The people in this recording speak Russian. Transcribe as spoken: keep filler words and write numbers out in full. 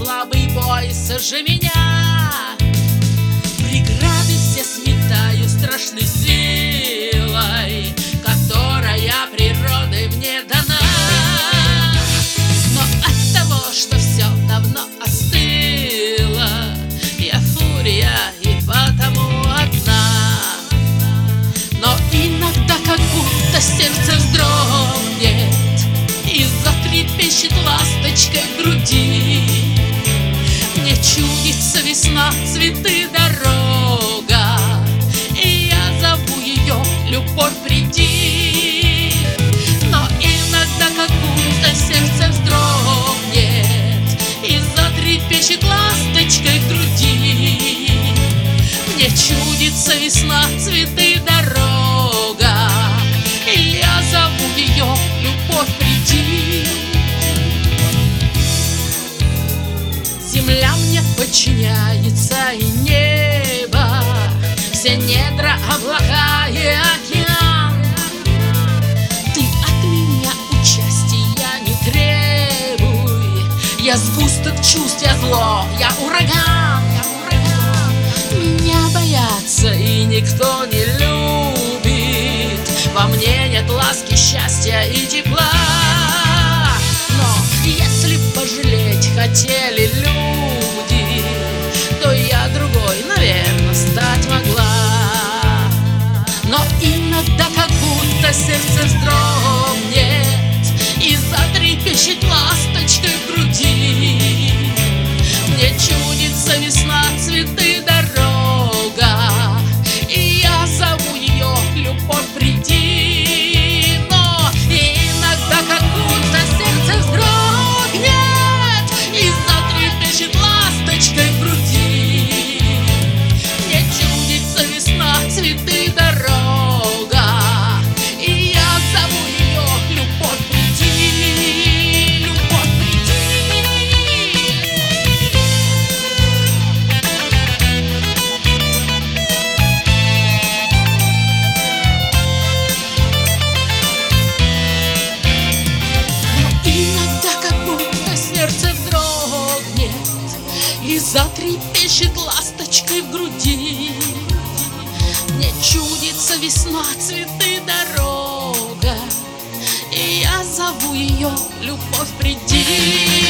слабый, бойся же меня. Преграды все сметаю страшной силой, которая природой мне дана. Но от того, что все давно остыло, я фурия и потому одна. Но иногда как будто сердце вздрогнет и затрепещет ласточкой в груди. Мне чудится весна, цветы, дорога, и я зову ее: любовь, приди. Но иногда как будто сердце вздрогнет и затрепещет ласточкой в груди. Мне чудится весна, цветы, дорога, и я зову ее: любовь, приди. Земля мне подчиняется, и небо, все недра, облака и океан. Ты от меня участия не требуй, я сгусток чувств, я зло, я ураган. Меня боятся и никто не любит, во мне нет ласки, счастья и тепла. Но если пожалеть хотели люди, то я другой, наверное, стать могла. Но иногда как будто сердце вздрогнет и затрепещет ласточкой в груди. Мне чудится весна, цветы, дорога, и я зову ее: любовь, приди. Но иногда как будто сердце вздрогнет и затрепещет ласточкой в груди. Мне чудится весна, цветы, дорога, и я зову ее: любовь, приди. Любовь, приди. Иногда как будто сердце вздрогнет и затрепещет ласточкой в груди. Мне чудится весна, цветы, дорога, и я зову ее: любовь, приди.